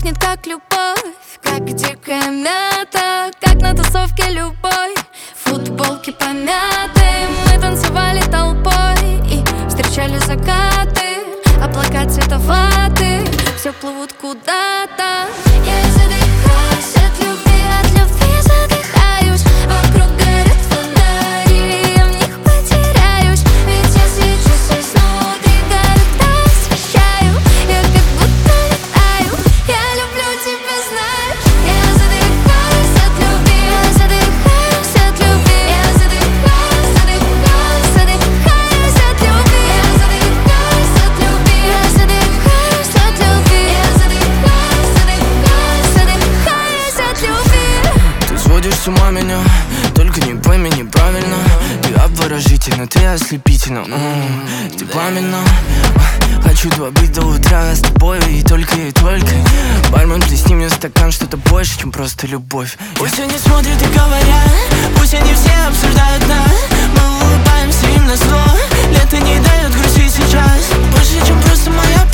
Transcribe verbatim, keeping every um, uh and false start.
пахнет как любовь, как дикая мята, как на тусовке любой. Футболки помяты, мы танцевали толпой и встречали закаты, облака цвета ваты, все плывут куда-то. Я задыхаюсь от любви, от любви задыхаюсь. Вокруг горят фонари, я в них потеряюсь. Ведь я свечусь изнутри, когда освещаю, я как будто летаю. Я люблю тебя, знаешь. Я задыхаюсь от любви, я задыхаюсь от любви. Я задыхаюсь, задыхаюсь, задыхаюсь от любви. Я задыхаюсь от любви, я задыхаюсь от любви. Я задыхаюсь, задыхаюсь, задыхаюсь от любви. Ты сводишь с ума меня, только не пойми неправильно. Ты обворожительна, ты ослепительна, м-м, ты пламенна. Хочу два быть до утра с тобой и только и только. Бармен, плесни мне стакан, что-то больше, чем просто любовь. Пусть они смотрят и говорят, пусть они все обсуждают нас. Мы улыбаемся им на зло, лето не дает грустить сейчас. Больше, чем просто моя